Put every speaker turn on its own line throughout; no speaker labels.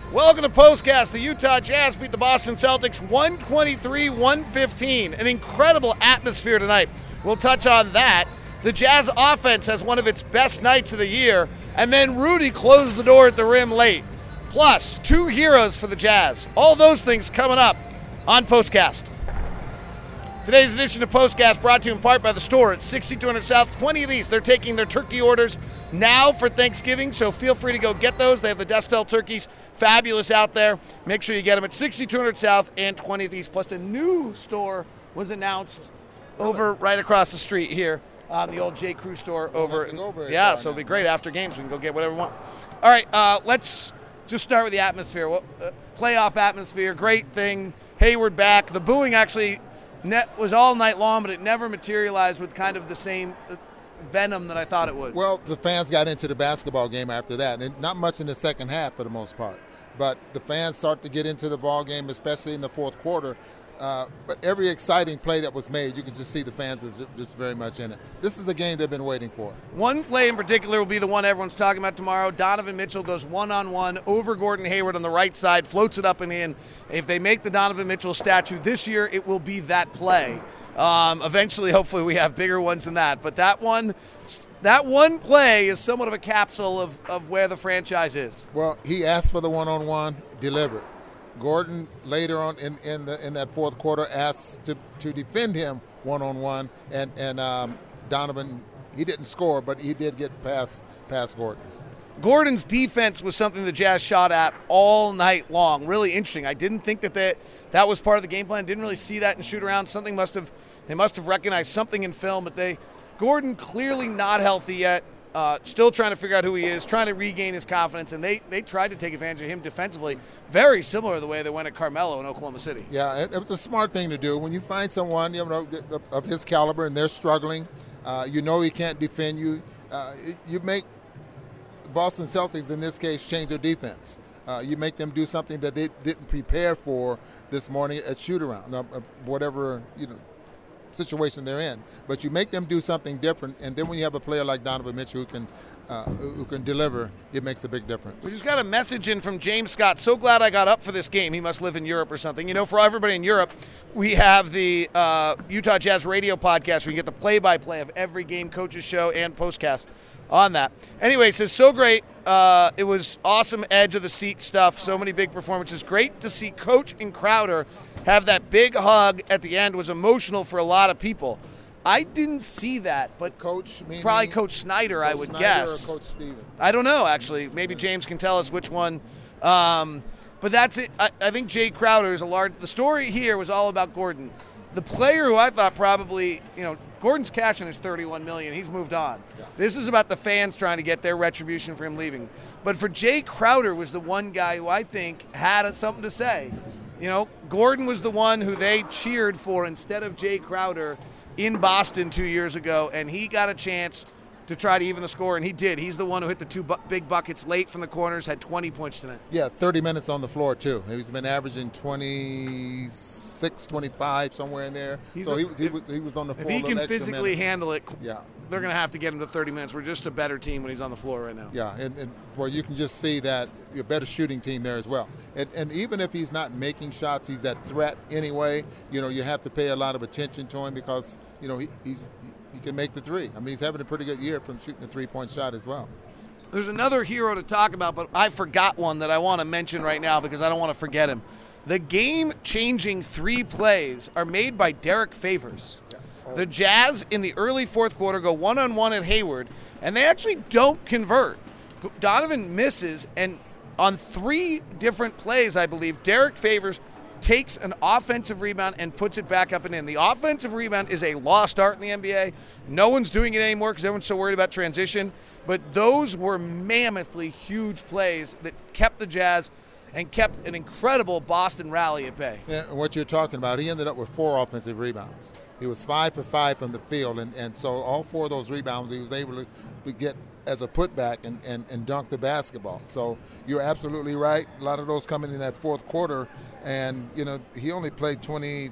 Welcome to Postcast. The Utah Jazz beat the Boston Celtics 123-115. An incredible atmosphere tonight. We'll touch on that. The Jazz offense has one of its best nights of the year, and then Rudy closed the door at the rim late. Plus, two heroes for the Jazz. All those things coming up on Postcast. Today's edition of Postcast brought to you in part by the store at 6200 South, 20 of these. They're taking their turkey orders now for Thanksgiving, so feel free to go get those. They have the Destel turkeys, fabulous out there. Make sure you get them at 6200 South and 20 of these. Plus, a new store was announced over right across the street here on the old J. Crew store over. Yeah, so it'll be great after games. We can go get whatever we want. All right, let's just start with the atmosphere. Playoff atmosphere, great thing. Hayward back. The booing actually was all night long, but it never materialized with kind of the same venom that I thought it would.
Well, the fans got into the basketball game after that, and not much in the second half for the most part. But the fans start to get into the ball game, especially in the fourth quarter. But every exciting play that was made, you can just see the fans were just very much in it. This is the game they've been waiting for.
One play in particular will be the one everyone's talking about tomorrow. Donovan Mitchell goes one-on-one over Gordon Hayward on the right side, floats it up and in. If they make the Donovan Mitchell statue this year, it will be that play. Eventually, hopefully, we have bigger ones than that. But that one play is somewhat of a capsule of where the franchise is.
Well, he asked for the one-on-one, delivered. Gordon later on in that fourth quarter asked to defend him one-on-one, and Donovan, he didn't score, but he did get past Gordon.
Gordon's defense was something the Jazz shot at all night long. Really interesting. I didn't think that was part of the game plan. Didn't really see that in shoot-around. They must have recognized something in film, but Gordon clearly not healthy yet. Still trying to figure out who he is, trying to regain his confidence, and they tried to take advantage of him defensively, very similar to the way they went at Carmelo in Oklahoma City.
Yeah, it was a smart thing to do. When you find someone of his caliber and they're struggling, he can't defend you. You make the Boston Celtics, in this case, change their defense. You make them do something that they didn't prepare for this morning at shoot-around, whatever situation they're in, but you make them do something different, and then when you have a player like Donovan Mitchell who can deliver, it makes a big difference.
We just got a message in from James Scott. So glad I got up for this game. He must live in Europe or something. For everybody in Europe, we have the Utah Jazz radio podcast where you get the play-by-play of every game, coaches show, and postcast on that. Anyway, it says, so great. It was awesome edge of the seat stuff. So many big performances. Great to see Coach and Crowder have that big hug at the end. Was emotional for a lot of people. I didn't see that, but
Coach,
probably Coach Snyder, I would guess.
Or Coach Steven.
I don't know, actually. Maybe James can tell us which one. But that's it. I think Jay Crowder is the story here was all about Gordon. The player who I thought probably, Gordon's cashing his $31 million. He's moved on. Yeah. This is about the fans trying to get their retribution for him leaving. But for Jay Crowder was the one guy who I think had something to say. Gordon was the one who they cheered for instead of Jay Crowder in Boston 2 years ago, and he got a chance to try to even the score, and he did. He's the one who hit the two big buckets late from the corners, had 20 points tonight.
Yeah, 30 minutes on the floor, too. He's been averaging 26, 25, somewhere in there. He was on the floor.
If he can physically handle it,
yeah,
they're going to have to get him to 30 minutes. We're just a better team when he's on the floor right now.
Yeah, and you can just see that you're a better shooting team there as well. And even if he's not making shots, he's that threat anyway. You have to pay a lot of attention to him because, he can make the three. He's having a pretty good year from shooting a three-point shot as well.
There's another hero to talk about, but I forgot one that I want to mention right now because I don't want to forget him. The game-changing three plays are made by Derek Favors. Yeah. The Jazz in the early fourth quarter go one-on-one at Hayward, and they actually don't convert. Donovan misses, and on three different plays, I believe, Derek Favors takes an offensive rebound and puts it back up and in. The offensive rebound is a lost art in the NBA. No one's doing it anymore because everyone's so worried about transition. But those were mammothly huge plays that kept the Jazz and kept an incredible Boston rally at bay.
Yeah, what you're talking about, he ended up with 4 offensive rebounds. He was 5 for 5 from the field, and so all 4 of those rebounds he was able to get as a putback and dunk the basketball. So you're absolutely right. A lot of those coming in that fourth quarter, and he only played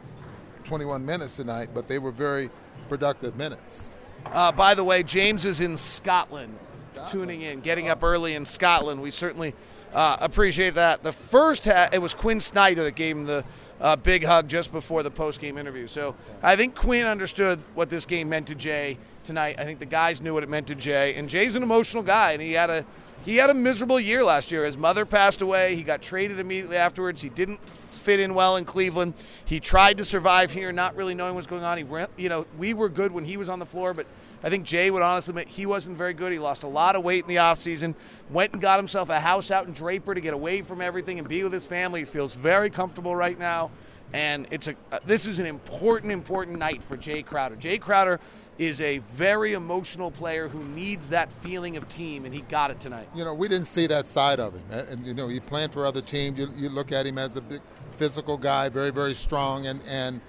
21 minutes tonight, but they were very productive minutes.
By the way, James is in Scotland. tuning in, getting up early in Scotland. We certainly appreciate that. The first half, it was Quinn Snyder that gave him the big hug just before the post-game interview. So I think Quinn understood what this game meant to Jay tonight. I think the guys knew what it meant to Jay. And Jay's an emotional guy, and he had a miserable year last year. His mother passed away. He got traded immediately afterwards. He didn't fit in well in Cleveland. He tried to survive here, not really knowing what's going on. We were good when he was on the floor, but I think Jay would honestly admit he wasn't very good. He lost a lot of weight in the offseason, went and got himself a house out in Draper to get away from everything and be with his family. He feels very comfortable right now, and this is an important night for Jay Crowder. Jay Crowder is a very emotional player who needs that feeling of team, and he got it tonight.
We didn't see that side of him. And, he playing for other teams. You look at him as a big physical guy, very, very strong, and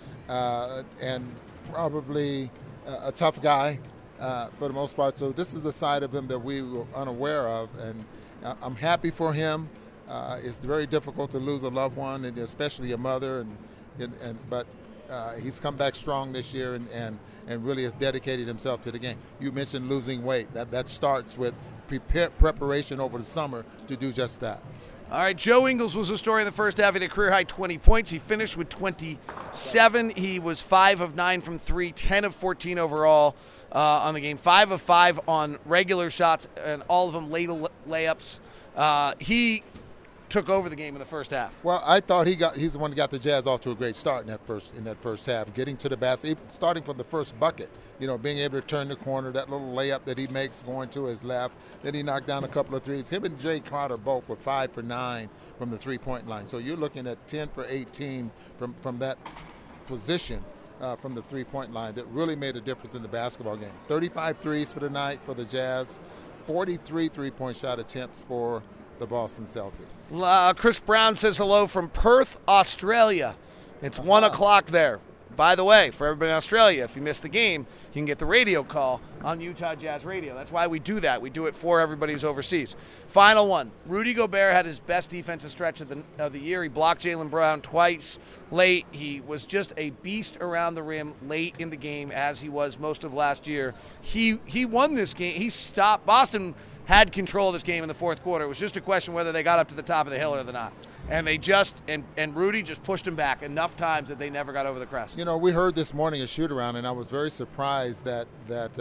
probably a tough guy for the most part. So this is a side of him that we were unaware of, and I'm happy for him. It's very difficult to lose a loved one, and especially a mother, but he's come back strong this year and really has dedicated himself to the game. You mentioned losing weight. That starts with preparation over the summer to do just that.
All right, Joe Ingles was the story in the first half. He had a career-high 20 points. He finished with 27. He was 5 of 9 from 3, 10 of 14 overall on the game, 5 of 5 on regular shots, and all of them late layups. He took over the game in the first half.
Well, I thought he's the one that got the Jazz off to a great start in that first half, getting to the basket, starting from the first bucket, being able to turn the corner, that little layup that he makes going to his left. Then he knocked down a couple of threes. Him and Jay Crowder both were 5 for 9 from the three-point line. So you're looking at 10 for 18 from that position from the three-point line that really made a difference in the basketball game. 35 threes for the night for the Jazz, 43 three-point shot attempts for the Boston Celtics.
Chris Brown says hello from Perth, Australia. It's 1 o'clock there. By the way, for everybody in Australia, if you missed the game, you can get the radio call on Utah Jazz Radio. That's why we do that. We do it for everybody who's overseas. Final one. Rudy Gobert had his best defensive stretch of the year. He blocked Jaylen Brown twice late. He was just a beast around the rim late in the game, as he was most of last year. He won this game. He stopped. Boston had control of this game in the fourth quarter. It was just a question whether they got up to the top of the hill or not. And they and Rudy just pushed him back enough times that they never got over the crest.
We heard this morning a shoot around, and I was very surprised that they're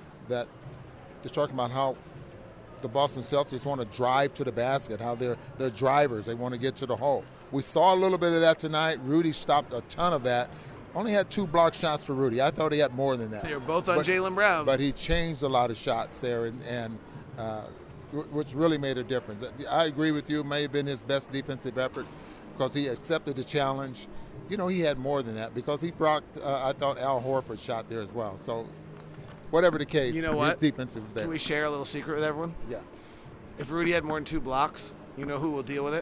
talking about how the Boston Celtics want to drive to the basket, how they're drivers. They want to get to the hole. We saw a little bit of that tonight. Rudy stopped a ton of that. Only had 2 block shots for Rudy. I thought he had more than that.
They were both on Jaylen Brown.
But he changed a lot of shots there, and which really made a difference. I agree with you. It may have been his best defensive effort because he accepted the challenge. He had more than that because he blocked, I thought Al Horford shot there as well. So whatever the case, his defensive was there.
Can we share a little secret with everyone?
Yeah.
If Rudy had more than 2 blocks, you know who will deal with it?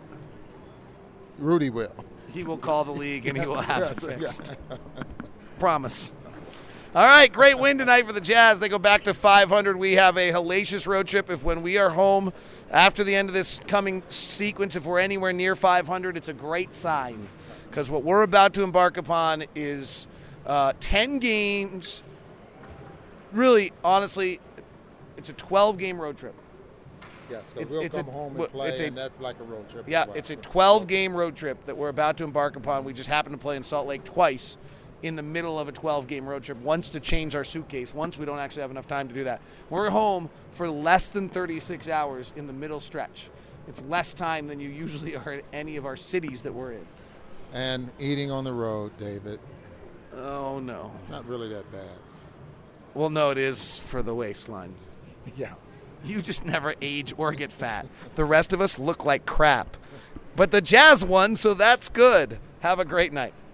Rudy will.
He will call the league and he will have it fixed. Promise. All right, great win tonight for the Jazz. They go back to 500. We have a hellacious road trip. When we are home after the end of this coming sequence, if we're anywhere near 500, it's a great sign because what we're about to embark upon is 10 games. Really, honestly, it's a 12-game road trip.
Yes, so we'll come home and play, and that's like a road trip.
Yeah, it's a 12-game road trip that we're about to embark upon. We just happen to play in Salt Lake twice in the middle of a 12-game road trip, once to change our suitcase, once we don't actually have enough time to do that. We're home for less than 36 hours in the middle stretch. It's less time than you usually are at any of our cities that we're in.
And eating on the road, David.
Oh, no.
It's not really that bad.
Well, no, it is for the waistline.
Yeah.
You just never age or get fat. The rest of us look like crap. But the Jazz won, so that's good. Have a great night.